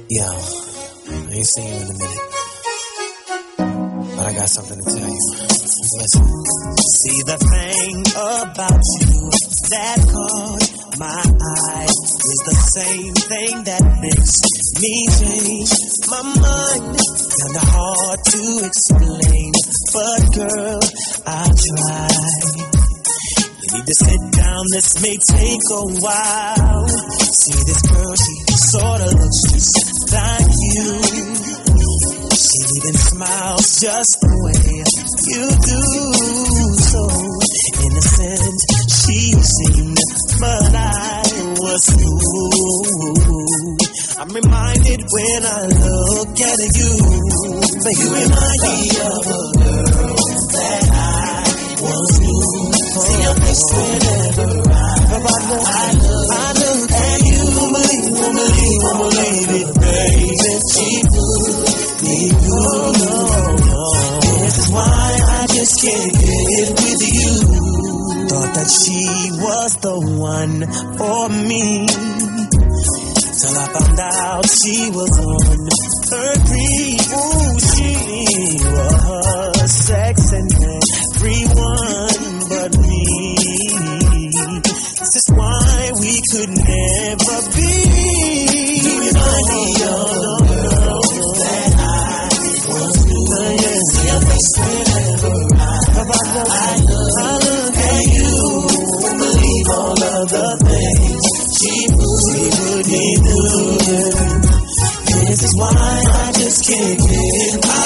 Yo, I ain't seen you in a minute, but I got something to tell you. Listen. See, the thing about you that caught my eye is the same thing that makes me change my mind. Kinda hard to explain, but girl, I'll try. You need to sit down, this may take a while. See, this girl, she sorta looks just like you. She even smiles just the way you do. So innocent she seemed, but I was fooled. I'm reminded when I look at you, but you remind me of a girl that I once knew. See your face whenever I look at you. Won't believe it, baby. She put me through. No. This is why I just can't get with you. Thought that she was the one for me, till I found out she was on her creep. Ooh, she was sexing everyone but me. This is why we could never be. You remind me of the girl that I once knew. See your face whenever I look at you. Won't believe all of the things she put me through. This is why I just can't get by.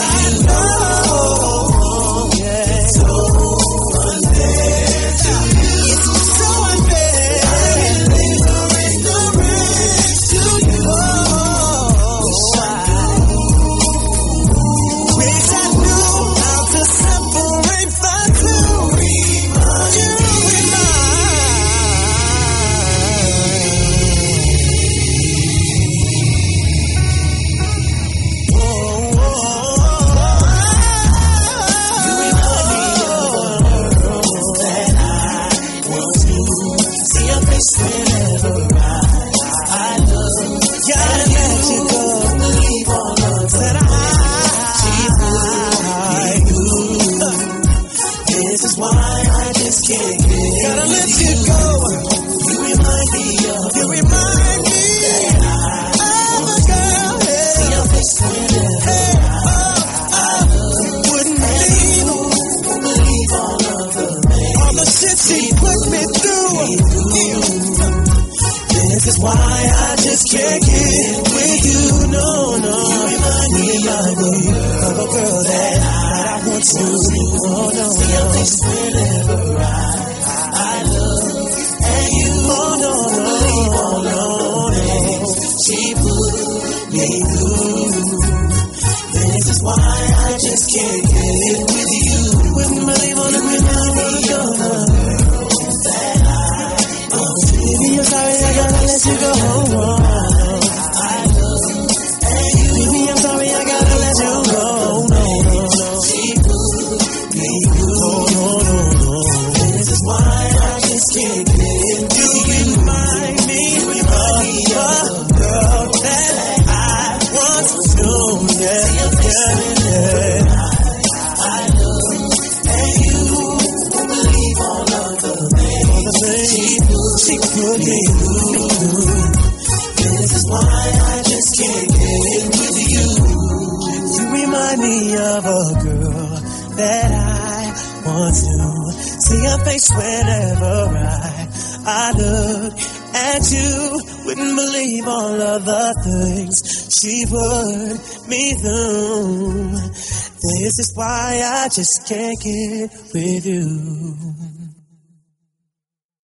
It's so unfair to you. It's so unfair. I can live ignorance to you. Wish I knew how to separate the two. This is why I just can't get with you. No. You remind me of a girl that I want to. Oh no. See your face whenever I look at you. Oh no. She put me through. This is why I just can't get with you. Wouldn't believe on it, remind me of a girl that I want to. Baby, I'm sorry, I gotta let you go. I look at you. Baby, I'm sorry, I gotta let you go. No. She put me through. No. This is why I just can't get with you. Remind me of a girl that I once knew. Yeah. I look at you. Won't believe all of the things she put me through. This is why I just can't get with you. You remind me of a girl that I once knew. See her face whenever I look at you. Wouldn't believe all of the things she put me through. This is why I just can't get with you.